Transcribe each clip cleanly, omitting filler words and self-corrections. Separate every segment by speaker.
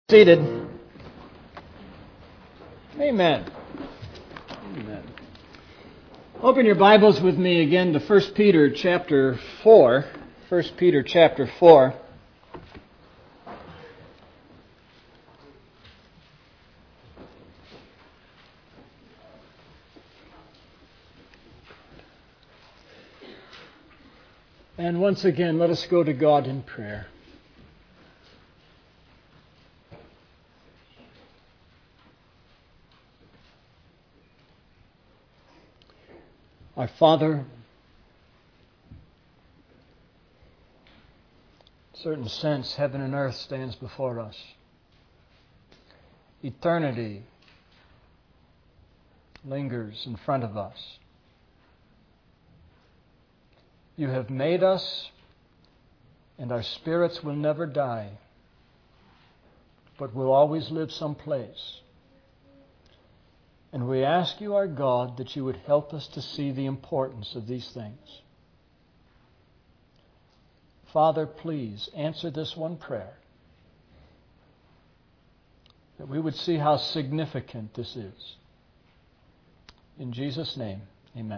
Speaker 1: Seated. Amen. Amen. Open your Bibles with me again to 1 Peter chapter 4. 1 Peter chapter 4. And once again, let us go to God in prayer. Our Father, in a certain sense, heaven and earth stands before us. Eternity lingers in front of us. You have made us, and our spirits will never die, but will always live someplace. And we ask you, our God, that you would help us to see the importance of these things. Father, please answer this one prayer, that we would see how significant this is. In Jesus' name, amen.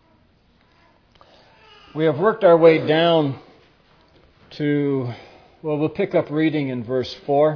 Speaker 1: We have worked our way down to, we'll pick up reading in verse 4.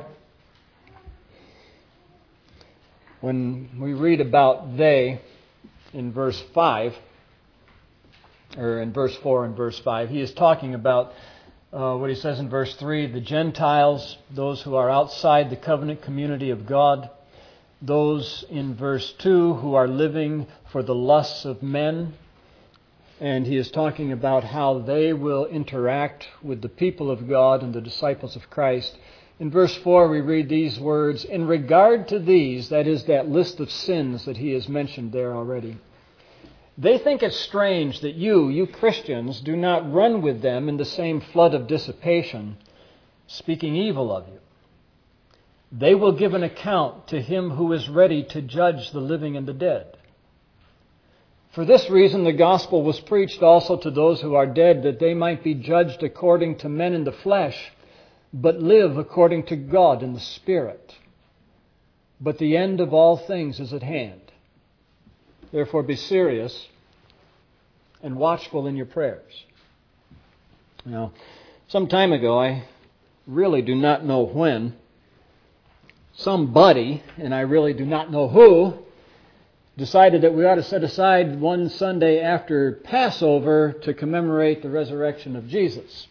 Speaker 1: When we read about they in verse 5, or in verse 4 and verse 5, he is talking about what he says in verse 3, the Gentiles, those who are outside the covenant community of God, those in verse 2 who are living for the lusts of men, and he is talking about how they will interact with the people of God and the disciples of Christ. In verse 4 we read these words, in regard to these, that is that list of sins that he has mentioned there already, they think it strange that you Christians, do not run with them in the same flood of dissipation, speaking evil of you. They will give an account to him who is ready to judge the living and the dead. For this reason the gospel was preached also to those who are dead, that they might be judged according to men in the flesh, but live according to God in the Spirit. But the end of all things is at hand. Therefore be serious and watchful in your prayers. Now, some time ago, I really do not know when, somebody, and I really do not know who, decided that we ought to set aside one Sunday after Passover to commemorate the resurrection of Jesus.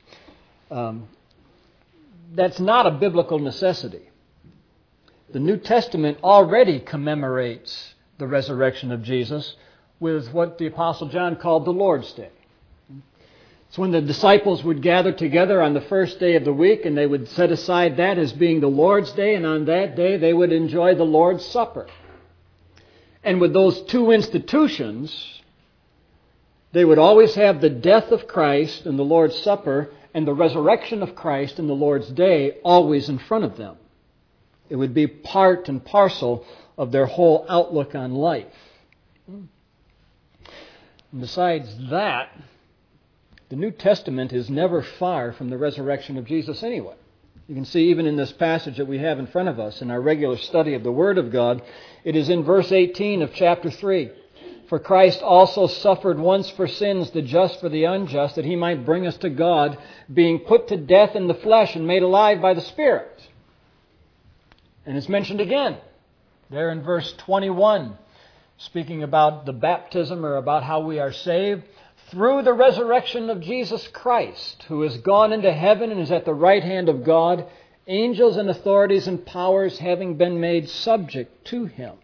Speaker 1: That's not a biblical necessity. The New Testament already commemorates the resurrection of Jesus with what the Apostle John called the Lord's Day. It's when the disciples would gather together on the first day of the week, and they would set aside that as being the Lord's Day, and on that day they would enjoy the Lord's Supper. And with those two institutions, they would always have the death of Christ and the Lord's Supper and the resurrection of Christ and the Lord's Day always in front of them. It would be part and parcel of their whole outlook on life. And besides that, the New Testament is never far from the resurrection of Jesus anyway. You can see even in this passage that we have in front of us in our regular study of the Word of God, it is in verse 18 of chapter 3. For Christ also suffered once for sins, the just for the unjust, that he might bring us to God, being put to death in the flesh and made alive by the Spirit. And it's mentioned again there in verse 21, speaking about the baptism or about how we are saved through the resurrection of Jesus Christ, who has gone into heaven and is at the right hand of God, angels and authorities and powers having been made subject to him.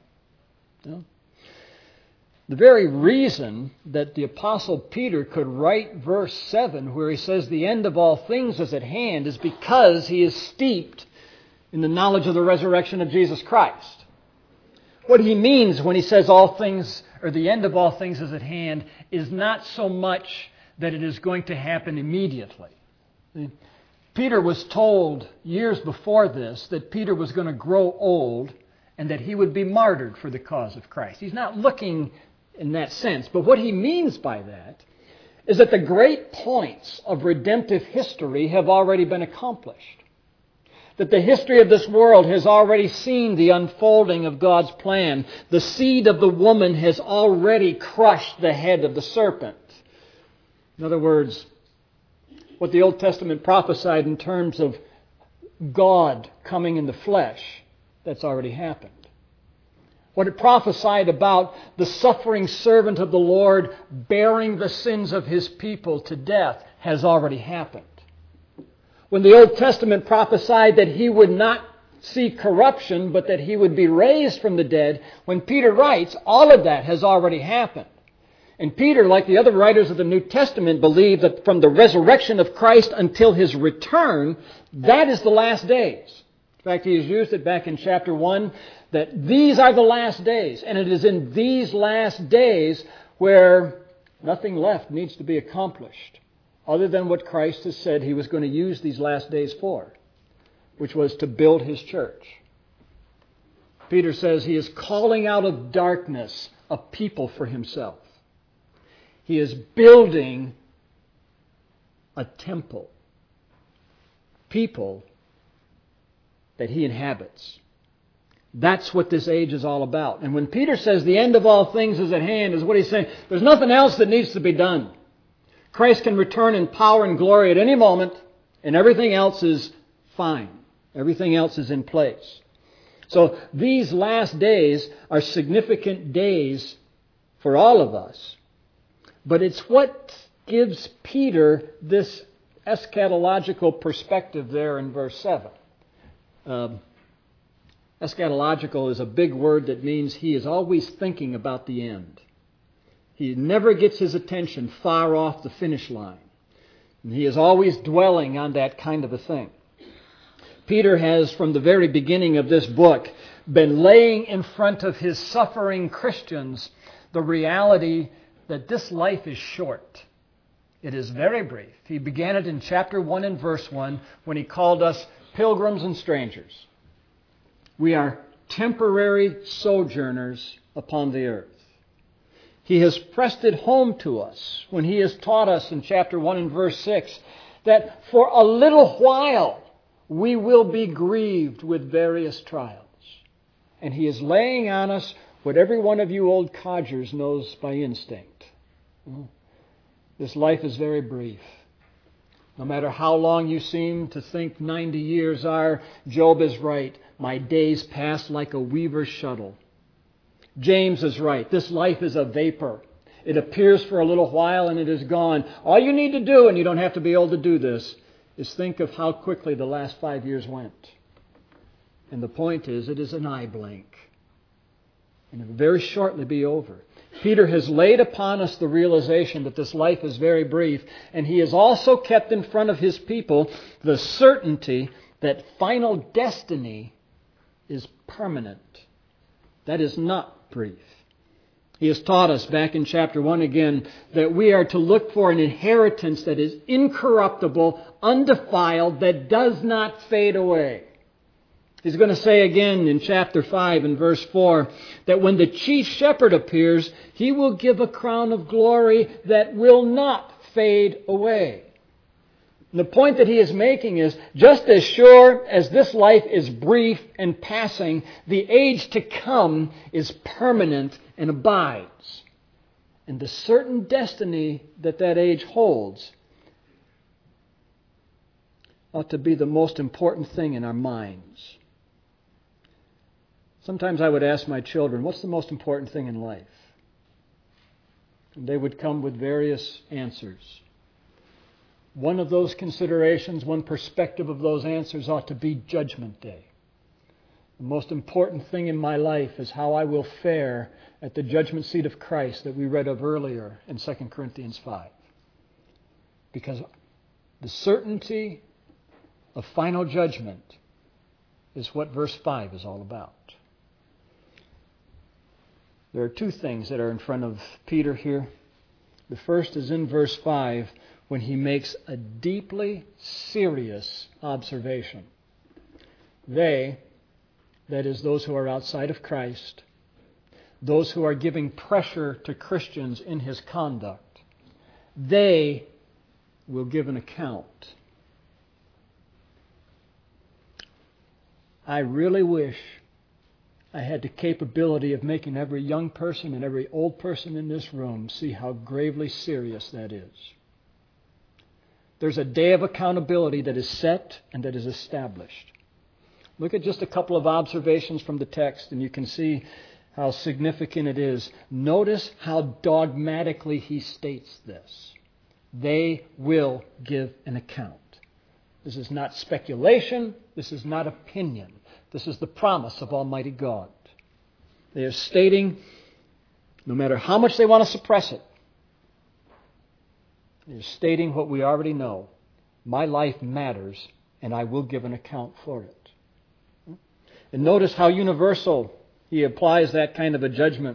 Speaker 1: The very reason that the Apostle Peter could write verse 7, where he says the end of all things is at hand, is because he is steeped in the knowledge of the resurrection of Jesus Christ. What he means when he says all things, or the end of all things is at hand, is not so much that it is going to happen immediately. Peter was told years before this that Peter was going to grow old and that he would be martyred for the cause of Christ. He's not looking in that sense. But what he means by that is that the great points of redemptive history have already been accomplished. that the history of this world has already seen the unfolding of God's plan. The seed of the woman has already crushed the head of the serpent. In other words, what the Old Testament prophesied in terms of God coming in the flesh, that's already happened. What it prophesied about the suffering servant of the Lord bearing the sins of His people to death has already happened. When the Old Testament prophesied that He would not see corruption, but that He would be raised from the dead, when Peter writes, all of that has already happened. And Peter, like the other writers of the New Testament, believed that from the resurrection of Christ until His return, that is the last days. In fact, he has used it back in chapter 1, that these are the last days. And it is in these last days where nothing left needs to be accomplished, other than what Christ has said He was going to use these last days for, which was to build His church. Peter says He is calling out of darkness a people for Himself. He is building a temple, people that He inhabits. That's what this age is all about. And when Peter says the end of all things is at hand, is what he's saying. There's nothing else that needs to be done. Christ can return in power and glory at any moment, and everything else is fine. Everything else is in place. So these last days are significant days for all of us. But it's what gives Peter this eschatological perspective there in verse 7. Eschatological is a big word that means he is always thinking about the end. He never gets his attention far off the finish line. And he is always dwelling on that kind of a thing. Peter has, from the very beginning of this book, been laying in front of his suffering Christians the reality that this life is short. It is very brief. He began it in chapter 1 and verse 1 when he called us pilgrims and strangers. We are temporary sojourners upon the earth. He has pressed it home to us when he has taught us in chapter 1 and verse 6 that for a little while we will be grieved with various trials. And he is laying on us what every one of you old codgers knows by instinct. This life is very brief. No matter how long you seem to think 90 years are, Job is right. My days pass like a weaver's shuttle. James is right. This life is a vapor. It appears for a little while and it is gone. All you need to do, and you don't have to be old to do this, is think of how quickly the last 5 years went. And the point is, it is an eye blink. And it will very shortly be over. Peter has laid upon us the realization that this life is very brief, and he has also kept in front of his people the certainty that final destiny is permanent. That is not brief. He has taught us back in chapter 1 again that we are to look for an inheritance that is incorruptible, undefiled, that does not fade away. He's going to say again in chapter 5 and verse 4 that when the chief shepherd appears, he will give a crown of glory that will not fade away. And the point that he is making is, just as sure as this life is brief and passing, the age to come is permanent and abides. And the certain destiny that that age holds ought to be the most important thing in our minds. Sometimes I would ask my children, what's the most important thing in life? And they would come with various answers. One of those considerations, one perspective of those answers ought to be Judgment Day. The most important thing in my life is how I will fare at the judgment seat of Christ that we read of earlier in 2 Corinthians 5. Because the certainty of final judgment is what verse 5 is all about. There are two things that are in front of Peter here. The first is in verse 5 when he makes a deeply serious observation. They, that is those who are outside of Christ, those who are giving pressure to Christians in his conduct, they will give an account. I really wish I had the capability of making every young person and every old person in this room see how gravely serious that is. There's a day of accountability that is set and that is established. Look at just a couple of observations from the text and you can see how significant it is. Notice how dogmatically he states this. They will give an account. This is not speculation. This is not opinion. This is the promise of Almighty God. They are stating, no matter how much they want to suppress it, they are stating what we already know. My life matters, and I will give an account for it. And notice how universal he applies that kind of a judgment.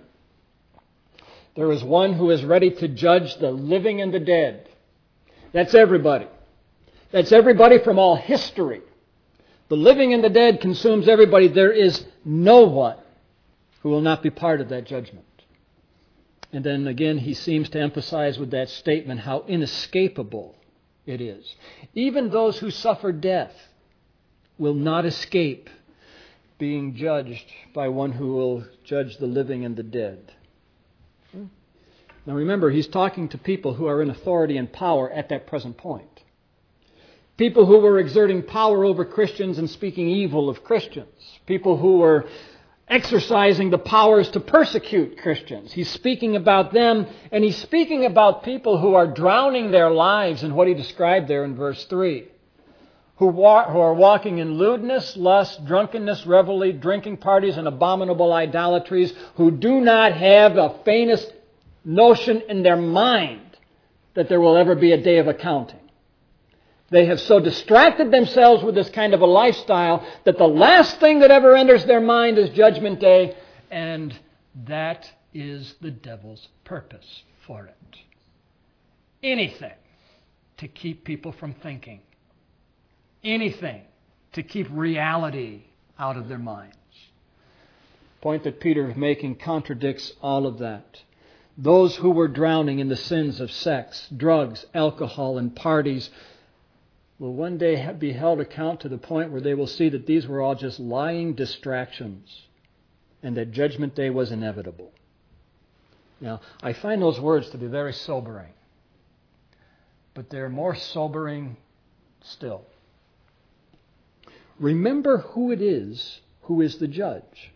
Speaker 1: There is one who is ready to judge the living and the dead. That's everybody. That's everybody from all history. The living and the dead consumes everybody. There is no one who will not be part of that judgment. And then again, he seems to emphasize with that statement how inescapable it is. Even those who suffer death will not escape being judged by one who will judge the living and the dead. Now remember, he's talking to people who are in authority and power at that present point. People who were exerting power over Christians and speaking evil of Christians. People who were exercising the powers to persecute Christians. He's speaking about them, and he's speaking about people who are drowning their lives in what he described there in verse 3. Who are walking in lewdness, lust, drunkenness, revelry, drinking parties, and abominable idolatries, who do not have the faintest notion in their mind that there will ever be a day of accounting. They have so distracted themselves with this kind of a lifestyle that the last thing that ever enters their mind is Judgment Day, and that is the devil's purpose for it. Anything to keep people from thinking. Anything to keep reality out of their minds. The point that Peter is making contradicts all of that. Those who were drowning in the sins of sex, drugs, alcohol, and parties will one day be held account to the point where they will see that these were all just lying distractions and that Judgment Day was inevitable. Now, I find those words to be very sobering, but they're more sobering still. Remember who it is who is the judge.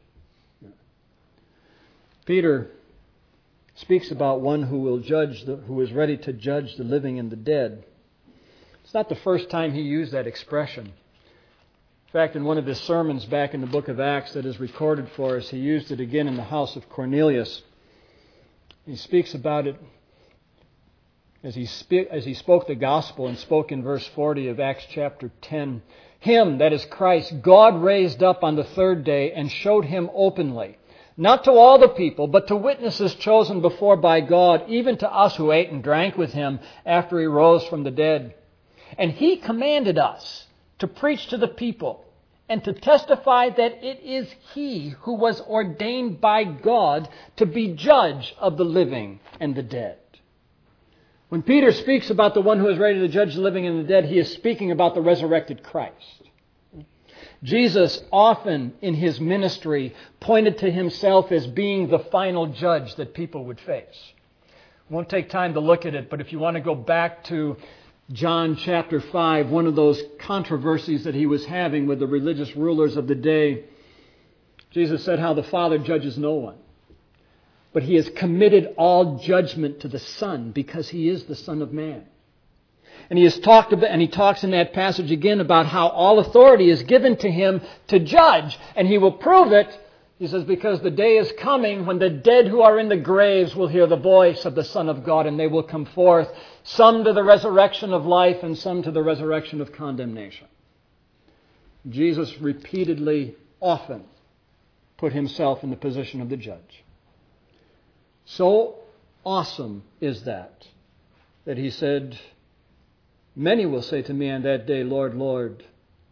Speaker 1: Peter speaks about one who will judge, who is ready to judge the living and the dead. It's not the first time he used that expression. In fact, in one of his sermons back in the book of Acts that is recorded for us, he used it again in the house of Cornelius. He speaks about it as he spoke the gospel and spoke in verse 40 of Acts chapter 10. Him, that is Christ, God raised up on the third day and showed him openly, not to all the people, but to witnesses chosen before by God, even to us who ate and drank with him after he rose from the dead. And he commanded us to preach to the people and to testify that it is he who was ordained by God to be judge of the living and the dead. When Peter speaks about the one who is ready to judge the living and the dead, he is speaking about the resurrected Christ. Jesus often in his ministry pointed to himself as being the final judge that people would face. Won't take time to look at it, but if you want to go back to John chapter 5, one of those controversies that he was having with the religious rulers of the day, Jesus said how the Father judges no one. But he has committed all judgment to the Son because he is the Son of Man. And he talks in that passage again about how all authority is given to him to judge. And he will prove it, he says, because the day is coming when the dead who are in the graves will hear the voice of the Son of God and they will come forth, some to the resurrection of life and some to the resurrection of condemnation. Jesus repeatedly, often, put himself in the position of the judge. So awesome is that he said, many will say to me on that day, Lord, Lord,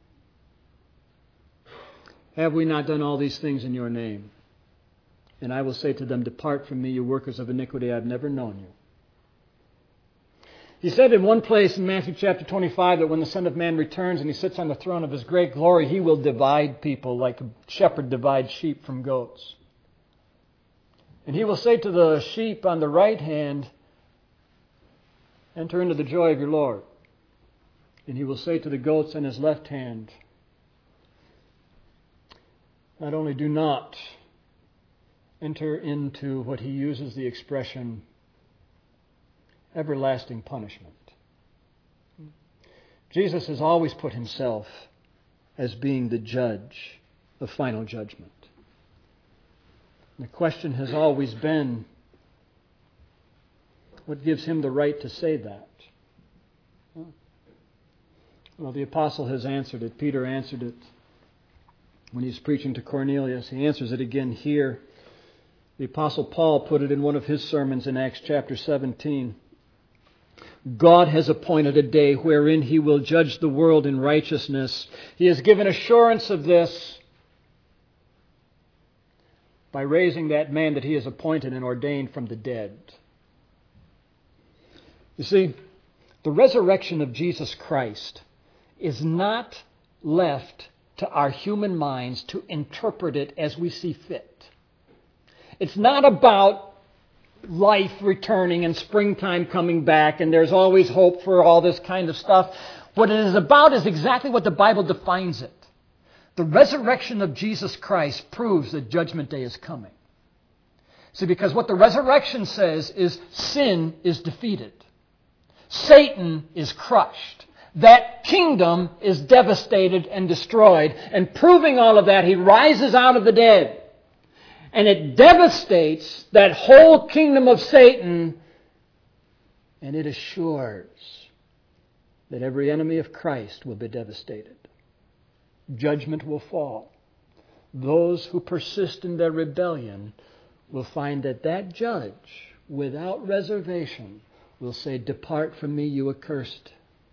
Speaker 1: have we not done all these things in your name? And I will say to them, depart from me, you workers of iniquity, I have never known you. He said in one place in Matthew chapter 25 that when the Son of Man returns and He sits on the throne of His great glory, He will divide people like a shepherd divides sheep from goats. And He will say to the sheep on the right hand, enter into the joy of your Lord. And He will say to the goats on His left hand, not only do not enter into what He uses the expression everlasting punishment. Jesus has always put Himself as being the judge of final judgment. The question has always been, what gives Him the right to say that? Well, the apostle has answered it. Peter answered it when he's preaching to Cornelius. He answers it again here. The apostle Paul put it in one of his sermons in Acts chapter 17. God has appointed a day wherein He will judge the world in righteousness. He has given assurance of this by raising that man that He has appointed and ordained from the dead. You see, the resurrection of Jesus Christ is not left to our human minds to interpret it as we see fit. It's not about life returning and springtime coming back and there's always hope for all this kind of stuff. What it is about is exactly what the Bible defines it. The resurrection of Jesus Christ proves that Judgment Day is coming. See, because what the resurrection says is sin is defeated. Satan is crushed. That kingdom is devastated and destroyed. And proving all of that, He rises out of the dead. And it devastates that whole kingdom of Satan. And it assures that every enemy of Christ will be devastated. Judgment will fall. Those who persist in their rebellion will find that that judge, without reservation, will say, depart from me, you accursed.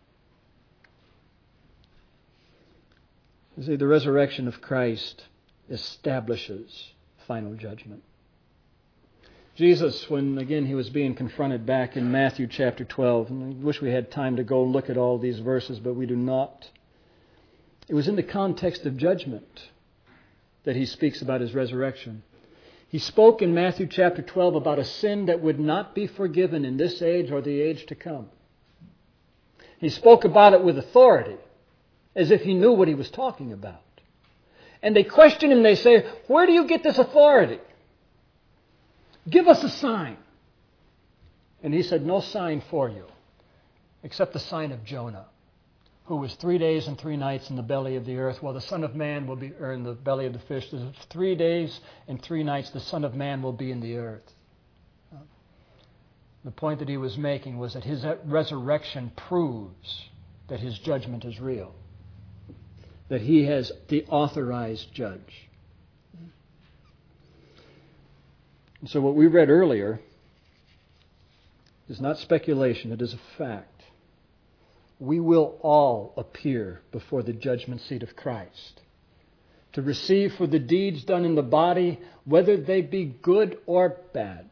Speaker 1: You see, the resurrection of Christ establishes final judgment. Jesus, when again He was being confronted back in Matthew chapter 12, and I wish we had time to go look at all these verses, but we do not. It was in the context of judgment that He speaks about His resurrection. He spoke in Matthew chapter 12 about a sin that would not be forgiven in this age or the age to come. He spoke about it with authority, as if He knew what He was talking about. And they question Him, they say, where do you get this authority? Give us a sign. And He said, no sign for you, except the sign of Jonah, who was 3 days and 3 nights in the belly of the earth, while the Son of Man will be in the belly of the fish. 3 days and 3 nights the Son of Man will be in the earth. The point that He was making was that His resurrection proves that His judgment is real, that He has the authorized judge. And so what we read earlier is not speculation, it is a fact. We will all appear before the judgment seat of Christ to receive for the deeds done in the body, whether they be good or bad.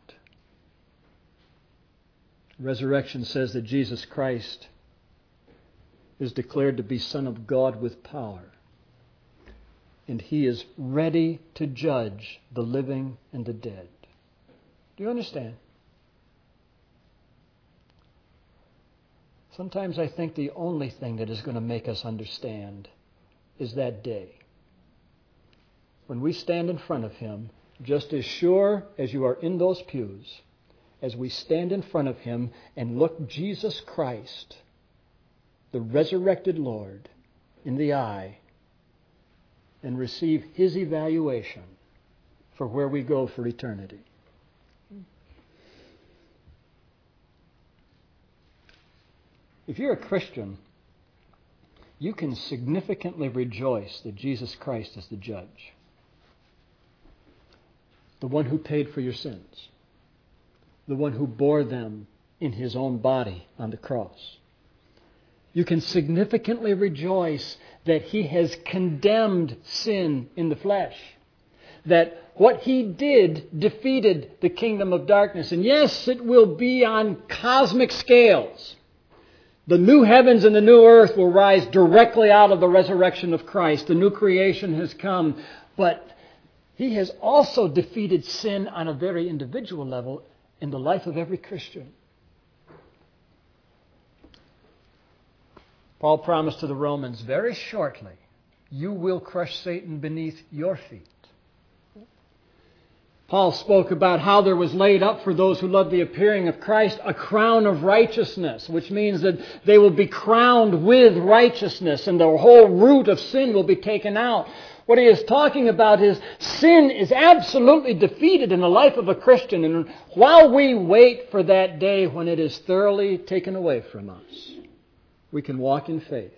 Speaker 1: Resurrection says that Jesus Christ is declared to be Son of God with power. And He is ready to judge the living and the dead. Do you understand? Sometimes I think the only thing that is going to make us understand is that day, when we stand in front of Him, just as sure as you are in those pews, as we stand in front of Him and look Jesus Christ, the resurrected Lord, in the eye and receive His evaluation for where we go for eternity. If you're a Christian, you can significantly rejoice that Jesus Christ is the judge, the one who paid for your sins, the one who bore them in His own body on the cross. You can significantly rejoice that He has condemned sin in the flesh, that what He did defeated the kingdom of darkness. And yes, it will be on cosmic scales. The new heavens and the new earth will rise directly out of the resurrection of Christ. The new creation has come. But He has also defeated sin on a very individual level in the life of every Christian. Paul promised to the Romans, very shortly, you will crush Satan beneath your feet. Paul spoke about how there was laid up for those who love the appearing of Christ a crown of righteousness, which means that they will be crowned with righteousness and the whole root of sin will be taken out. What he is talking about is sin is absolutely defeated in the life of a Christian. And while we wait for that day when it is thoroughly taken away from us, we can walk in faith.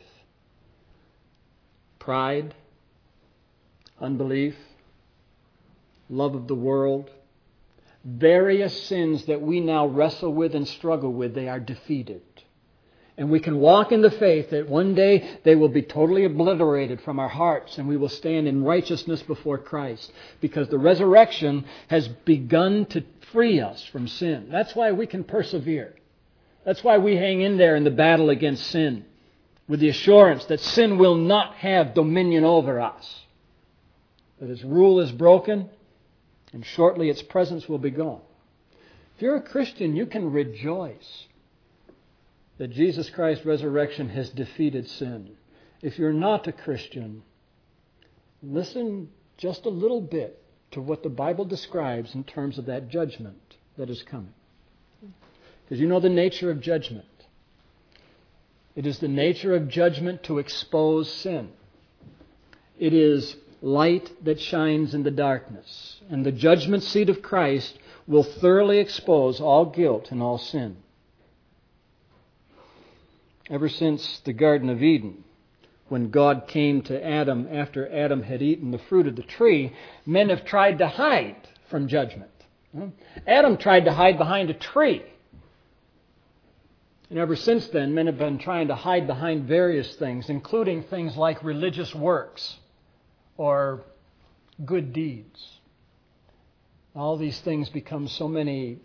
Speaker 1: Pride, unbelief, love of the world, various sins that we now wrestle with and struggle with, they are defeated. And we can walk in the faith that one day they will be totally obliterated from our hearts and we will stand in righteousness before Christ because the resurrection has begun to free us from sin. That's why we can persevere. That's why we hang in there in the battle against sin with the assurance that sin will not have dominion over us. That its rule is broken and shortly its presence will be gone. If you're a Christian, you can rejoice that Jesus Christ's resurrection has defeated sin. If you're not a Christian, listen just a little bit to what the Bible describes in terms of that judgment that is coming. Because you know the nature of judgment. It is the nature of judgment to expose sin. It is light that shines in the darkness. And the judgment seat of Christ will thoroughly expose all guilt and all sin. Ever since the Garden of Eden, when God came to Adam after Adam had eaten the fruit of the tree, men have tried to hide from judgment. Adam tried to hide behind a tree. And ever since then, men have been trying to hide behind various things, including things like religious works or good deeds. All these things become so many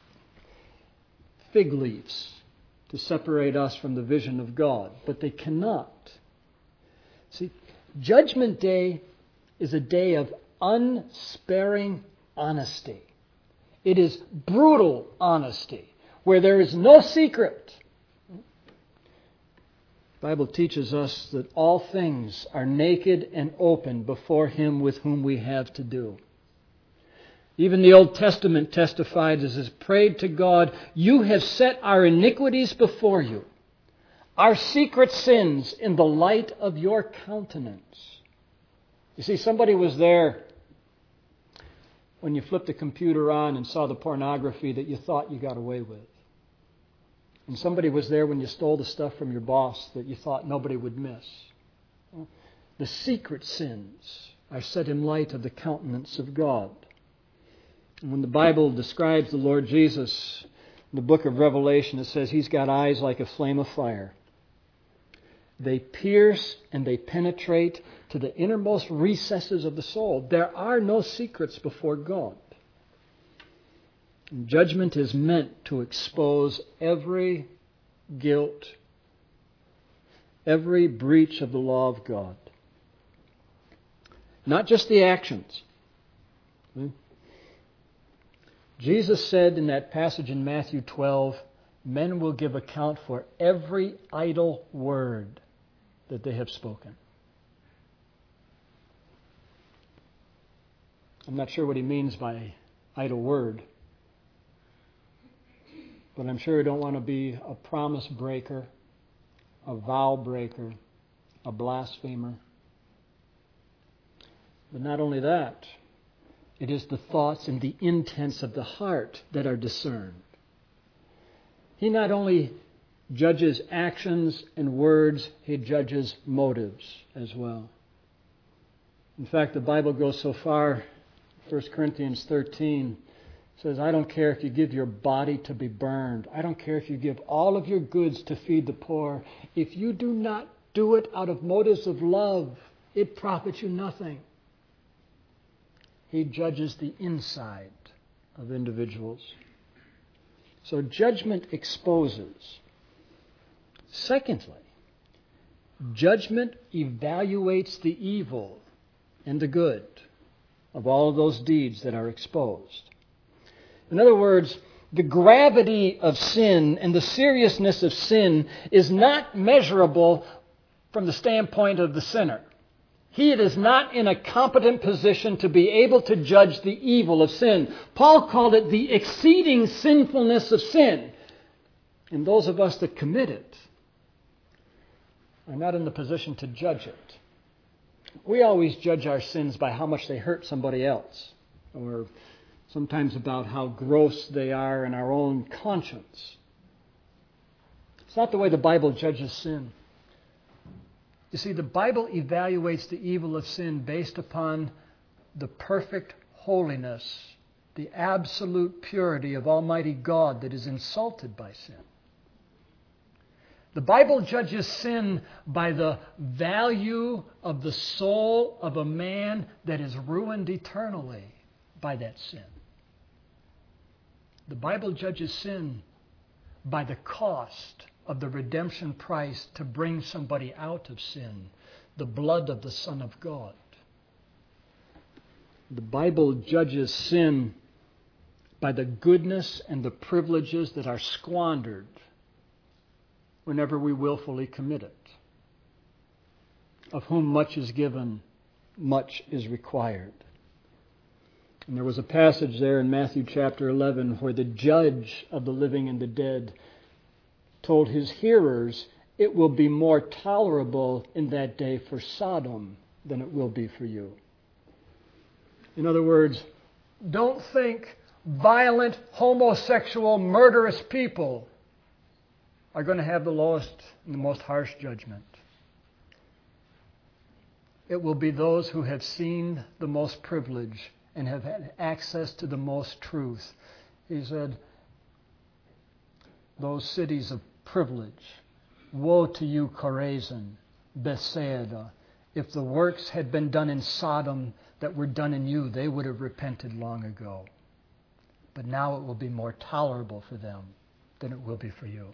Speaker 1: fig leaves to separate us from the vision of God, but they cannot. See, Judgment Day is a day of unsparing honesty. It is brutal honesty, where there is no secret. The Bible teaches us that all things are naked and open before Him with whom we have to do. Even the Old Testament testified as is prayed to God, you have set our iniquities before you, our secret sins in the light of your countenance. You see, somebody was there when you flipped the computer on and saw the pornography that you thought you got away with. And somebody was there when you stole the stuff from your boss that you thought nobody would miss. The secret sins are set in light of the countenance of God. And when the Bible describes the Lord Jesus in the book of Revelation, it says He's got eyes like a flame of fire. They pierce and they penetrate to the innermost recesses of the soul. There are no secrets before God. And judgment is meant to expose every guilt, every breach of the law of God. Not just the actions. Jesus said in that passage in Matthew 12, men will give account for every idle word that they have spoken. I'm not sure what He means by idle word, but I'm sure we don't want to be a promise breaker, a vow breaker, a blasphemer. But not only that, it is the thoughts and the intents of the heart that are discerned. He not only judges actions and words, He judges motives as well. In fact, the Bible goes so far, 1 Corinthians 13 says, I don't care if you give your body to be burned. I don't care if you give all of your goods to feed the poor. If you do not do it out of motives of love, it profits you nothing. He judges the inside of individuals. So judgment exposes. Secondly, judgment evaluates the evil and the good of all of those deeds that are exposed. In other words, the gravity of sin and the seriousness of sin is not measurable from the standpoint of the sinner. He is not in a competent position to be able to judge the evil of sin. Paul called it the exceeding sinfulness of sin. And those of us that commit it are not in the position to judge it. We always judge our sins by how much they hurt somebody else, or sometimes about how gross they are in our own conscience. It's not the way the Bible judges sin. You see, the Bible evaluates the evil of sin based upon the perfect holiness, the absolute purity of Almighty God that is insulted by sin. The Bible judges sin by the value of the soul of a man that is ruined eternally by that sin. The Bible judges sin by the cost of the redemption price to bring somebody out of sin, the blood of the Son of God. The Bible judges sin by the goodness and the privileges that are squandered whenever we willfully commit it. Of whom much is given, much is required. And there was a passage there in Matthew chapter 11 where the judge of the living and the dead told his hearers, it will be more tolerable in that day for Sodom than it will be for you. In other words, don't think violent, homosexual, murderous people are going to have the lowest and the most harsh judgment. It will be those who have seen the most privilege and have had access to the most truth. He said, those cities of privilege, woe to you, Chorazin, Bethsaida. If the works had been done in Sodom that were done in you, they would have repented long ago. But now it will be more tolerable for them than it will be for you.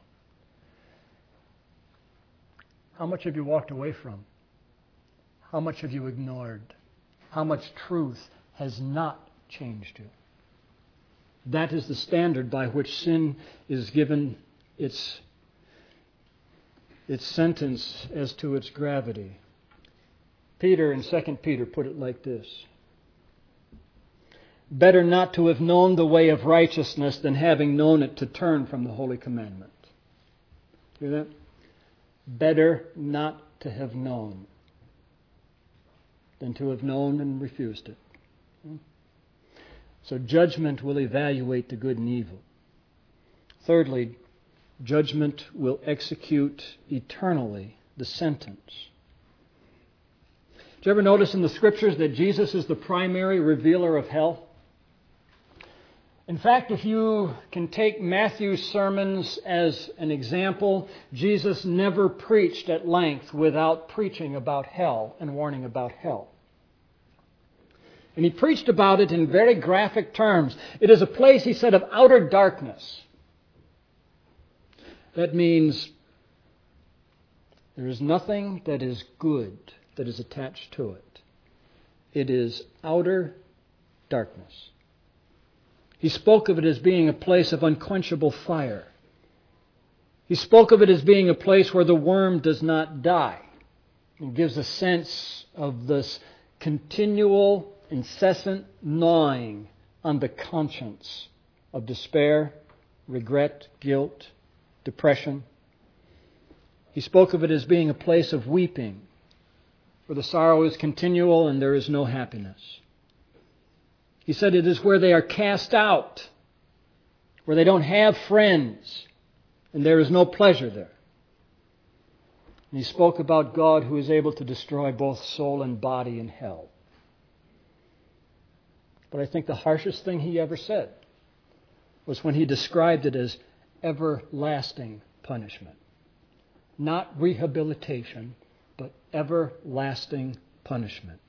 Speaker 1: How much have you walked away from? How much have you ignored? How much truth has not changed you? That is the standard by which sin is given its sentence as to its gravity. Peter in 2 Peter put it like this: better not to have known the way of righteousness than having known it to turn from the holy commandment. Hear that? Better not to have known than to have known and refused it. So judgment will evaluate the good and evil. Thirdly, judgment will execute eternally the sentence. Did you ever notice in the Scriptures that Jesus is the primary revealer of hell? In fact, if you can take Matthew's sermons as an example, Jesus never preached at length without preaching about hell and warning about hell. And he preached about it in very graphic terms. It is a place, he said, of outer darkness. That means there is nothing that is good that is attached to it. It is outer darkness. He spoke of it as being a place of unquenchable fire. He spoke of it as being a place where the worm does not die. It gives a sense of this continual, incessant gnawing on the conscience of despair, regret, guilt, depression. He spoke of it as being a place of weeping, where the sorrow is continual and there is no happiness. He said it is where they are cast out, where they don't have friends, and there is no pleasure there. And he spoke about God who is able to destroy both soul and body in hell. But I think the harshest thing he ever said was when he described it as everlasting punishment. Not rehabilitation, but everlasting punishment.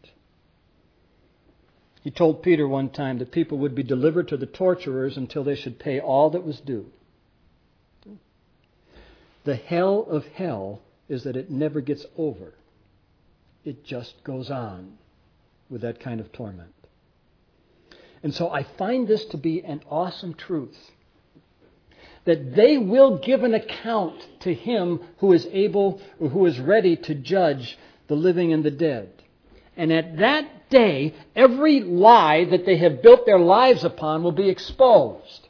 Speaker 1: He told Peter one time that people would be delivered to the torturers until they should pay all that was due.
Speaker 2: The hell of hell is that it never gets over. It just goes on with that kind of torment. And so I find this to be an awesome truth, that they will give an account to Him who is able, or who is ready to judge the living and the dead. And at that day, every lie that they have built their lives upon will be exposed.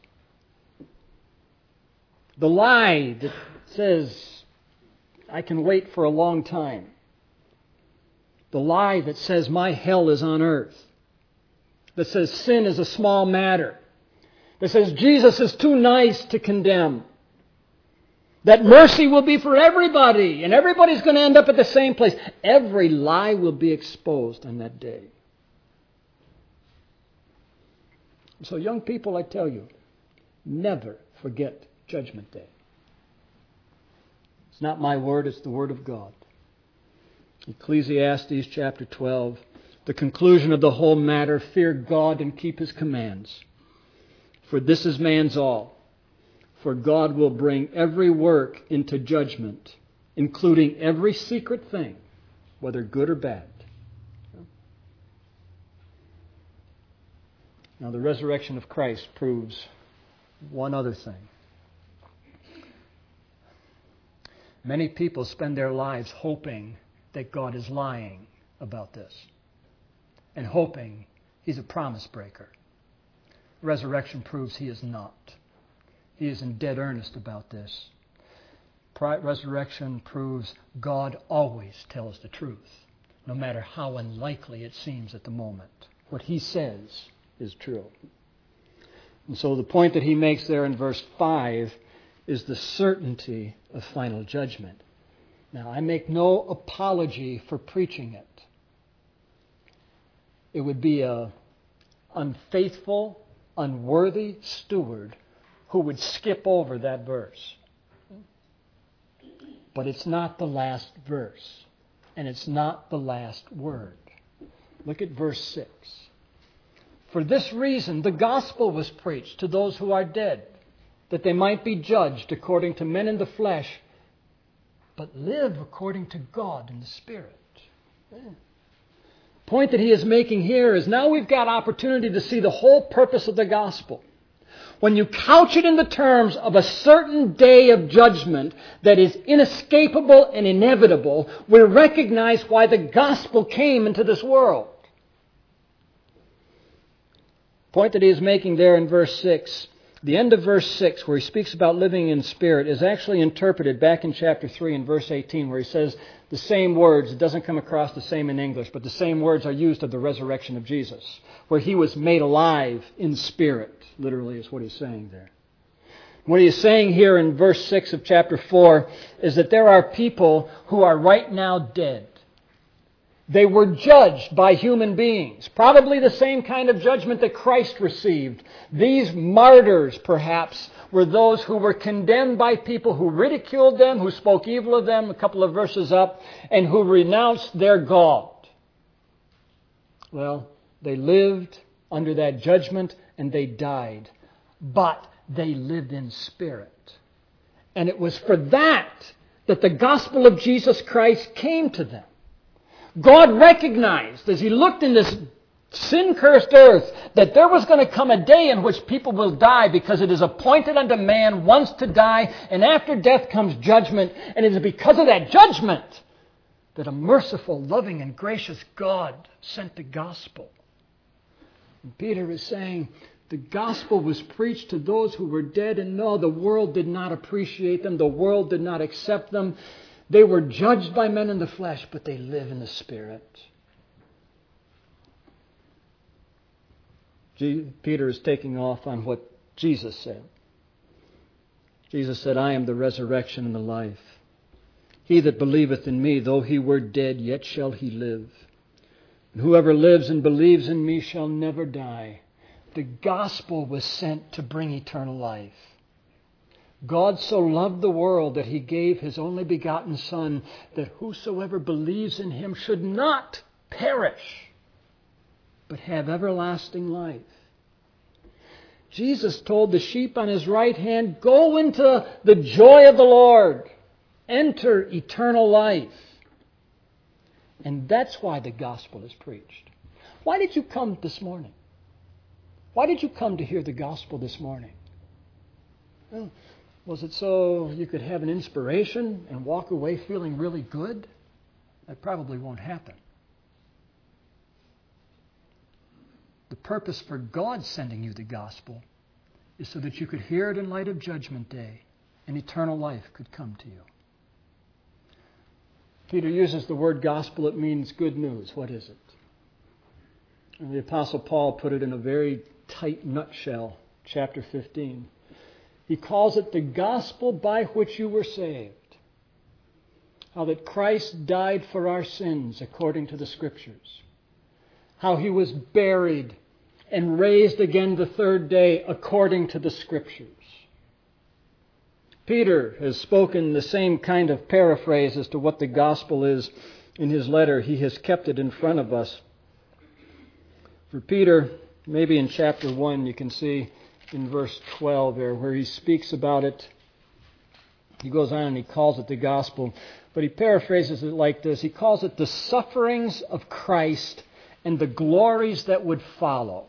Speaker 2: The lie that says, I can wait for a long time. The lie that says, my hell is on earth. That says, sin is a small matter. That says, Jesus is too nice to condemn. That mercy will be for everybody, and everybody's going to end up at the same place. Every lie will be exposed on that day. So young people, I tell you, never forget Judgment Day. It's not my word, it's the word of God. Ecclesiastes chapter 12, the conclusion of the whole matter, fear God and keep His commands. For this is man's all. For God will bring every work into judgment, including every secret thing, whether good or bad. Now, the resurrection of Christ proves one other thing. Many people spend their lives hoping that God is lying about this, and hoping He's a promise breaker. Resurrection proves He is not. He is in dead earnest about this. Resurrection proves God always tells the truth, no matter how unlikely it seems at the moment. What He says is true. And so the point that he makes there in verse 5 is the certainty of final judgment. Now, I make no apology for preaching it. It would be an unfaithful, unworthy steward who would skip over that verse. But it's not the last verse, and it's not the last word. Look at verse 6. For this reason, the gospel was preached to those who are dead, that they might be judged according to men in the flesh, but live according to God in the Spirit. The point that he is making here is now we've got opportunity to see the whole purpose of the gospel. When you couch it in the terms of a certain day of judgment that is inescapable and inevitable, we recognize why the gospel came into this world. The point that he is making there in verse 6, the end of verse 6, where he speaks about living in spirit, is actually interpreted back in chapter 3 in verse 18, where he says the same words. It doesn't come across the same in English, but the same words are used of the resurrection of Jesus, where He was made alive in spirit, literally is what he's saying there. What he is saying here in verse 6 of chapter 4 is that there are people who are right now dead. They were judged by human beings, probably the same kind of judgment that Christ received. These martyrs, perhaps, were those who were condemned by people who ridiculed them, who spoke evil of them, a couple of verses up, and who renounced their God. Well, they lived under that judgment and they died, but they lived in spirit. And it was for that the gospel of Jesus Christ came to them. God recognized, as He looked in this sin-cursed earth, that there was going to come a day in which people will die, because it is appointed unto man once to die, and after death comes judgment. And it is because of that judgment that a merciful, loving, and gracious God sent the gospel. And Peter is saying the gospel was preached to those who were dead, and no, the world did not appreciate them. The world did not accept them. They were judged by men in the flesh, but they live in the Spirit. Peter is taking off on what Jesus said. Jesus said, I am the resurrection and the life. He that believeth in me, though he were dead, yet shall he live. And whoever lives and believes in me shall never die. The gospel was sent to bring eternal life. God so loved the world that He gave His only begotten Son, that whosoever believes in Him should not perish, but have everlasting life. Jesus told the sheep on His right hand, go into the joy of the Lord. enter eternal life. And that's why the gospel is preached. Why did you come this morning? Why did you come to hear the gospel this morning? Well, was it so you could have an inspiration and walk away feeling really good? That probably won't happen. The purpose for God sending you the gospel is so that you could hear it in light of Judgment Day and eternal life could come to you. Peter uses the word gospel. It means good news. What is it? And the Apostle Paul put it in a very tight nutshell, chapter 15. He calls it the gospel by which you were saved. How that Christ died for our sins according to the Scriptures. How He was buried and raised again the third day according to the Scriptures. Peter has spoken the same kind of paraphrase as to what the gospel is in his letter. He has kept it in front of us. For Peter, maybe in chapter 1, you can see in verse 12 there where he speaks about it. He goes on and he calls it the gospel, but he paraphrases it like this. He calls it the sufferings of Christ and the glories that would follow.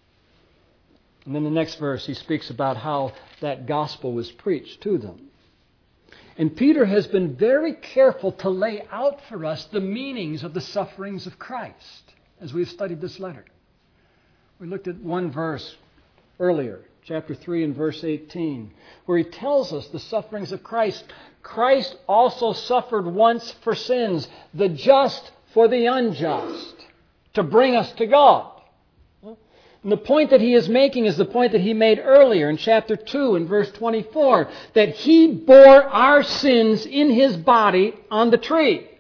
Speaker 2: And then the next verse, he speaks about how that gospel was preached to them. And Peter has been very careful to lay out for us the meanings of the sufferings of Christ as we've studied this letter. We looked at one verse earlier, chapter 3 and verse 18, where he tells us the sufferings of Christ. Christ also suffered once for sins, the just for the unjust, to bring us to God. And the point that he is making is the point that he made earlier in chapter 2 and verse 24, that He bore our sins in His body on the tree.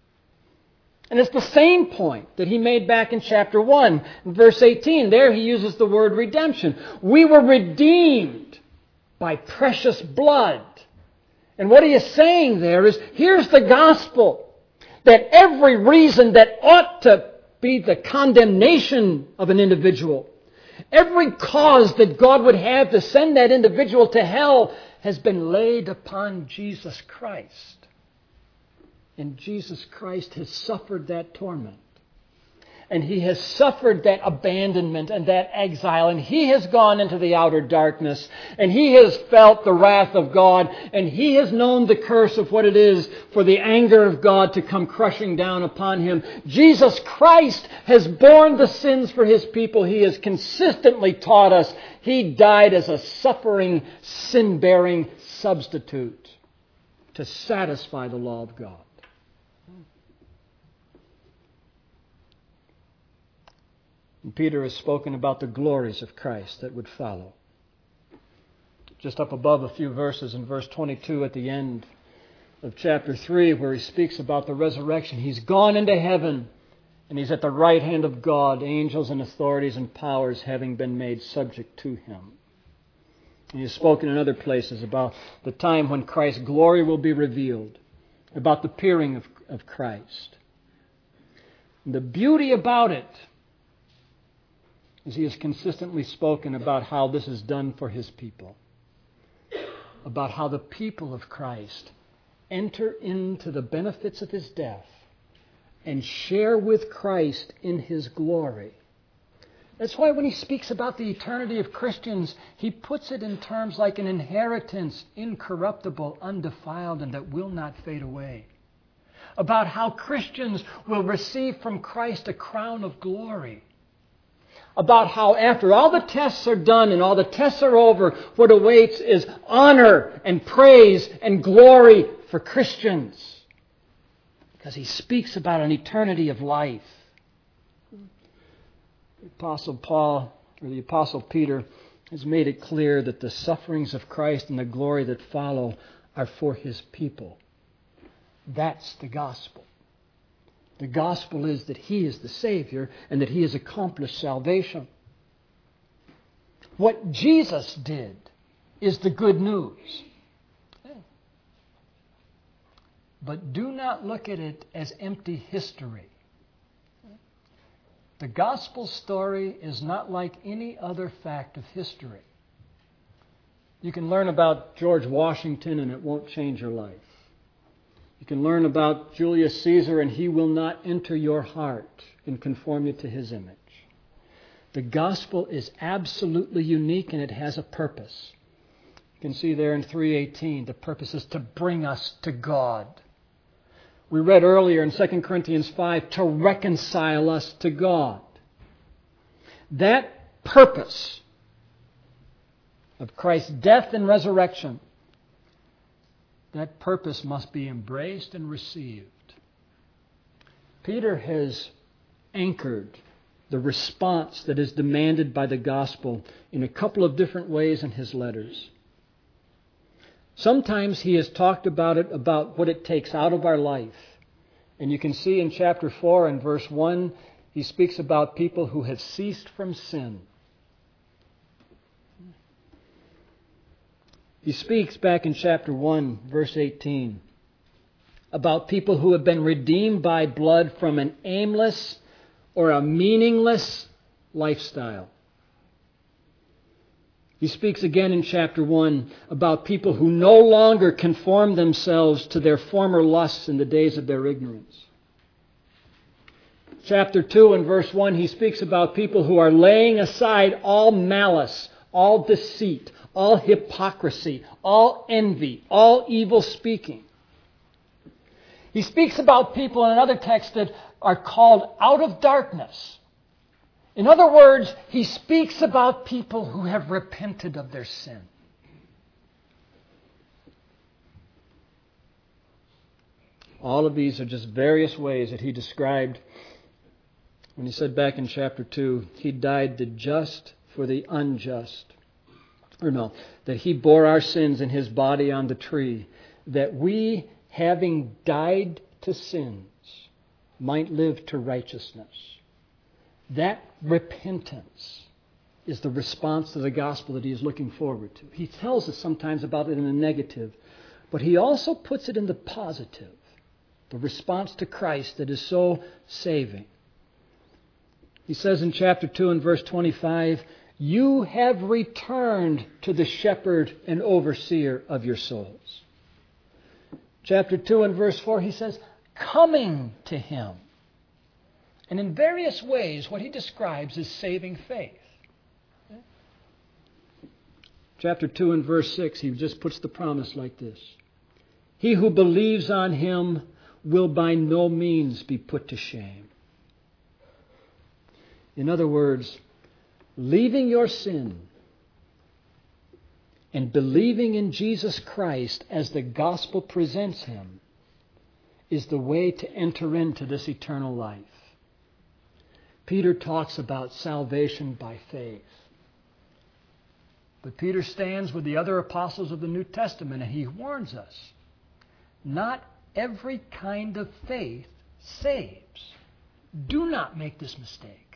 Speaker 2: And it's the same point that he made back in chapter 1, in verse 18. There he uses the word redemption. We were redeemed by precious blood. And what he is saying there is, here's the gospel, that every reason that ought to be the condemnation of an individual, every cause that God would have to send that individual to hell has been laid upon Jesus Christ. And Jesus Christ has suffered that torment. And He has suffered that abandonment and that exile. And He has gone into the outer darkness. And He has felt the wrath of God. And He has known the curse of what it is for the anger of God to come crushing down upon Him. Jesus Christ has borne the sins for His people. He has consistently taught us He died as a suffering, sin-bearing substitute to satisfy the law of God. And Peter has spoken about the glories of Christ that would follow. Just up above a few verses in verse 22 at the end of chapter 3 where he speaks about the resurrection. He's gone into heaven and He's at the right hand of God, angels and authorities and powers having been made subject to Him. And He has spoken in other places about the time when Christ's glory will be revealed, about the appearing of Christ. And the beauty about it is He has consistently spoken about how this is done for His people. About how the people of Christ enter into the benefits of His death and share with Christ in His glory. That's why when He speaks about the eternity of Christians, He puts it in terms like an inheritance, incorruptible, undefiled, and that will not fade away. About how Christians will receive from Christ a crown of glory. About how after all the tests are done and all the tests are over, what awaits is honor and praise and glory for Christians. Because He speaks about an eternity of life. The Apostle Paul, or the Apostle Peter, has made it clear that the sufferings of Christ and the glory that follow are for His people. That's the gospel. The gospel is that He is the Savior and that He has accomplished salvation. What Jesus did is the good news. But do not look at it as empty history. The gospel story is not like any other fact of history. You can learn about George Washington and it won't change your life. You can learn about Julius Caesar, and he will not enter your heart and conform you to his image. The gospel is absolutely unique, and it has a purpose. You can see there in 3:18, the purpose is to bring us to God. We read earlier in 2 Corinthians 5, to reconcile us to God. That purpose of Christ's death and resurrection, that purpose must be embraced and received. Peter has anchored the response that is demanded by the gospel in a couple of different ways in his letters. Sometimes he has talked about what it takes out of our life. And you can see in chapter 4 and verse 1, he speaks about people who have ceased from sin. He speaks back in chapter 1, verse 18, about people who have been redeemed by blood from an aimless or a meaningless lifestyle. He speaks again in chapter 1 about people who no longer conform themselves to their former lusts in the days of their ignorance. Chapter 2 and verse 1, he speaks about people who are laying aside all malice, all deceit, all hypocrisy, all envy, all evil speaking. He speaks about people in another text that are called out of darkness. In other words, he speaks about people who have repented of their sin. All of these are just various ways that he described when he said back in chapter 2, he died the just for the unjust. That he bore our sins in his body on the tree, that we, having died to sins, might live to righteousness. That repentance is the response to the gospel that he is looking forward to. He tells us sometimes about it in the negative, but he also puts it in the positive, the response to Christ that is so saving. He says in chapter 2 and verse 25, you have returned to the shepherd and overseer of your souls. Chapter 2 and verse 4, he says, coming to him. And in various ways, what he describes is saving faith. Chapter 2 and verse 6, he just puts the promise like this. He who believes on him will by no means be put to shame. In other words, leaving your sin and believing in Jesus Christ as the gospel presents him is the way to enter into this eternal life. Peter talks about salvation by faith. But Peter stands with the other apostles of the New Testament and he warns us, not every kind of faith saves. Do not make this mistake.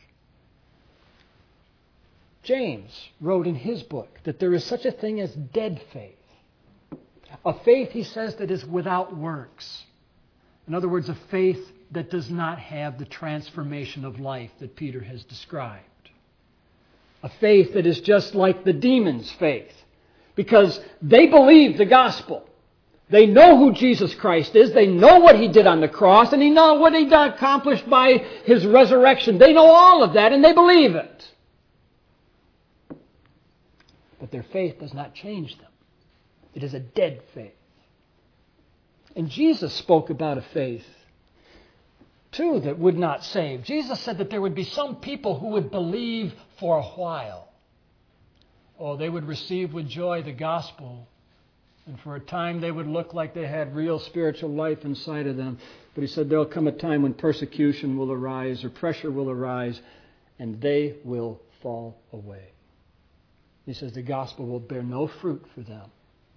Speaker 2: James wrote in his book that there is such a thing as dead faith. A faith, he says, that is without works. In other words, a faith that does not have the transformation of life that Peter has described. A faith that is just like the demons' faith, because they believe the gospel. They know who Jesus Christ is. They know what he did on the cross, and they know what he accomplished by his resurrection. They know all of that, and they believe it. But their faith does not change them. It is a dead faith. And Jesus spoke about a faith, too, that would not save. Jesus said that there would be some people who would believe for a while. Oh, they would receive with joy the gospel, and for a time they would look like they had real spiritual life inside of them. But he said there'll come a time when persecution will arise or pressure will arise, and they will fall away. He says the gospel will bear no fruit for them.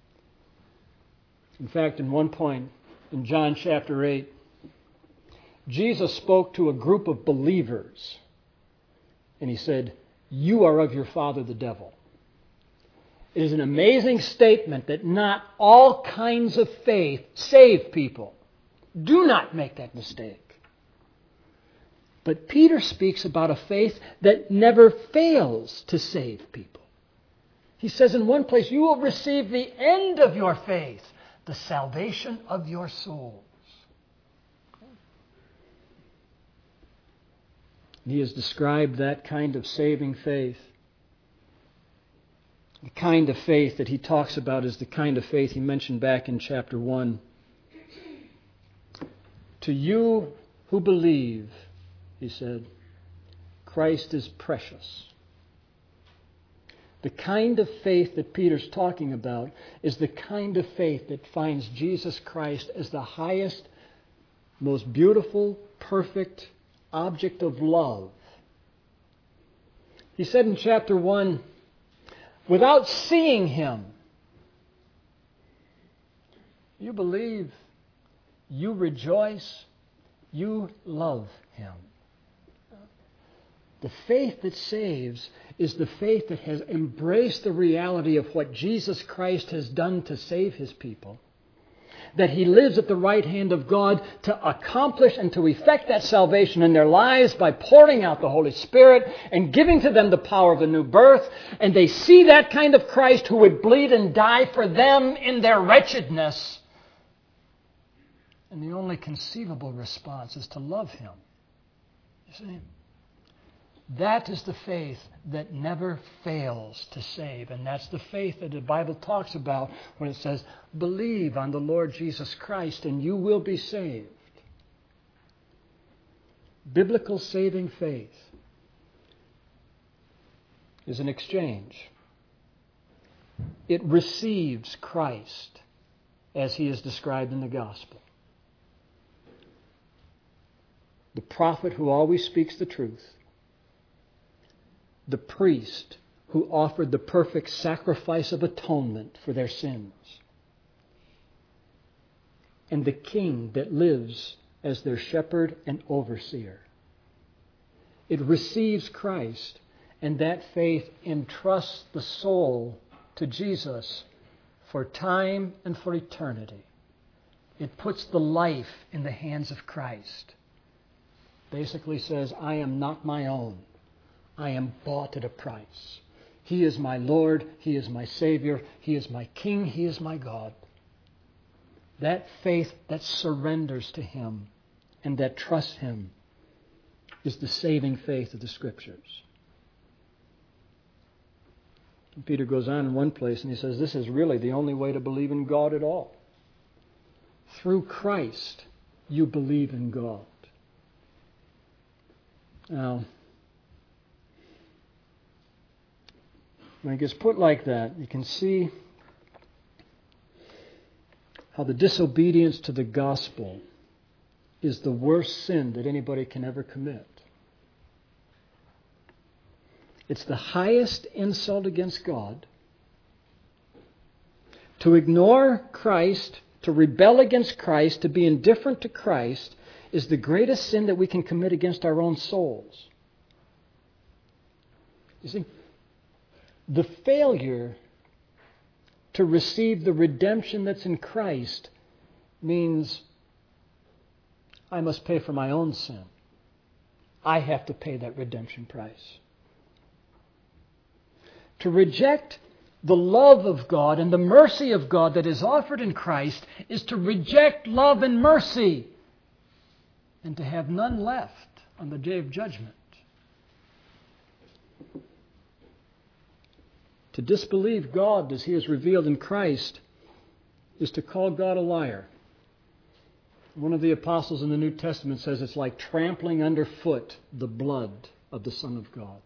Speaker 2: In fact, in one point, in John chapter 8, Jesus spoke to a group of believers, and he said, you are of your father the devil. It is an amazing statement that not all kinds of faith save people. Do not make that mistake. But Peter speaks about a faith that never fails to save people. He says in one place, you will receive the end of your faith, the salvation of your souls. He has described that kind of saving faith. The kind of faith that he talks about is the kind of faith he mentioned back in chapter 1. To you who believe, he said, Christ is precious. The kind of faith that Peter's talking about is the kind of faith that finds Jesus Christ as the highest, most beautiful, perfect object of love. He said in chapter 1, without seeing Him, you believe, you rejoice, you love Him. The faith that saves is the faith that has embraced the reality of what Jesus Christ has done to save His people. That He lives at the right hand of God to accomplish and to effect that salvation in their lives by pouring out the Holy Spirit and giving to them the power of a new birth. And they see that kind of Christ who would bleed and die for them in their wretchedness. And the only conceivable response is to love Him. You see? That is the faith that never fails to save. And that's the faith that the Bible talks about when it says, believe on the Lord Jesus Christ and you will be saved. Biblical saving faith is an exchange. It receives Christ as He is described in the gospel. The prophet who always speaks the truth. The priest who offered the perfect sacrifice of atonement for their sins. And the king that lives as their shepherd and overseer. It receives Christ, and that faith entrusts the soul to Jesus for time and for eternity. It puts the life in the hands of Christ. Basically says, I am not my own. I am bought at a price. He is my Lord. He is my Savior. He is my King. He is my God. That faith that surrenders to Him and that trusts Him is the saving faith of the Scriptures. And Peter goes on in one place and he says, this is really the only way to believe in God at all. Through Christ, you believe in God. Now, when it gets put like that, you can see how the disobedience to the gospel is the worst sin that anybody can ever commit. It's the highest insult against God. To ignore Christ, to rebel against Christ, to be indifferent to Christ is the greatest sin that we can commit against our own souls. You see, the failure to receive the redemption that's in Christ means I must pay for my own sin. I have to pay that redemption price. To reject the love of God and the mercy of God that is offered in Christ is to reject love and mercy and to have none left on the day of judgment. To disbelieve God as He is revealed in Christ is to call God a liar. One of the apostles in the New Testament says it's like trampling underfoot the blood of the Son of God.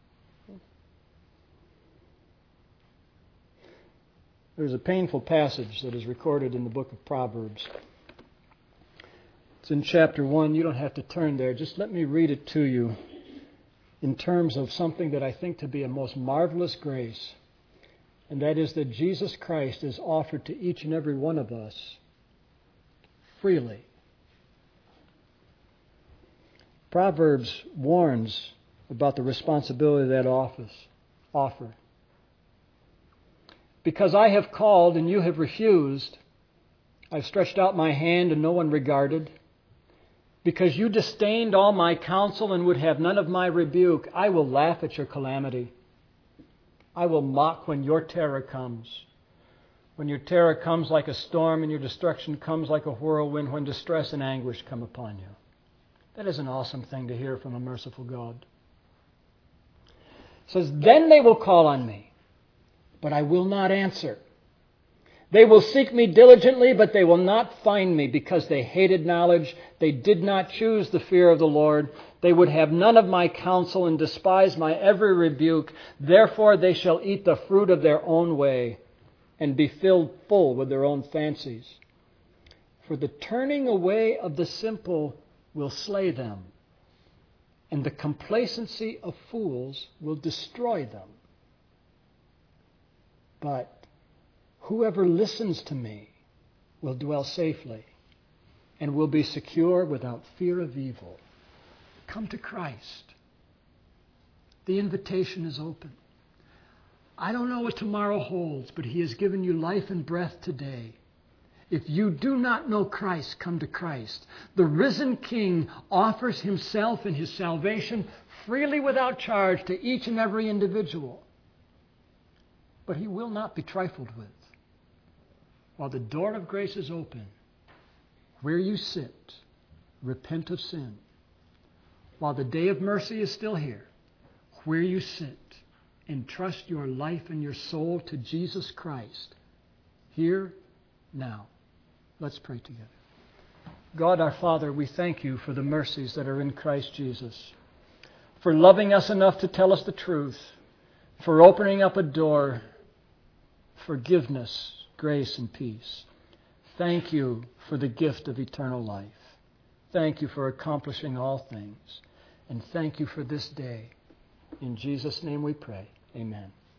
Speaker 2: There's a painful passage that is recorded in the book of Proverbs. It's in chapter 1. You don't have to turn there. Just let me read it to you in terms of something that I think to be a most marvelous grace. And that is that Jesus Christ is offered to each and every one of us freely. Proverbs warns about the responsibility of that offer. Because I have called and you have refused, I've stretched out my hand and no one regarded. Because you disdained all my counsel and would have none of my rebuke, I will laugh at your calamity. I will mock when your terror comes. When your terror comes like a storm and your destruction comes like a whirlwind, when distress and anguish come upon you. That is an awesome thing to hear from a merciful God. It says, then they will call on me, but I will not answer. They will seek me diligently, but they will not find me, because they hated knowledge. They did not choose the fear of the Lord. They would have none of my counsel and despise my every rebuke. Therefore they shall eat the fruit of their own way and be filled full with their own fancies. For the turning away of the simple will slay them, and the complacency of fools will destroy them. But whoever listens to me will dwell safely and will be secure without fear of evil. Come to Christ. The invitation is open. I don't know what tomorrow holds, but He has given you life and breath today. If you do not know Christ, come to Christ. The risen King offers Himself and His salvation freely without charge to each and every individual. But He will not be trifled with. While the door of grace is open, where you sit, repent of sin. While the day of mercy is still here, where you sit, entrust your life and your soul to Jesus Christ. Here, now. Let's pray together. God our Father, we thank You for the mercies that are in Christ Jesus, for loving us enough to tell us the truth, for opening up a door, forgiveness, grace, and peace. Thank You for the gift of eternal life. Thank You for accomplishing all things. And thank You for this day. In Jesus' name we pray. Amen.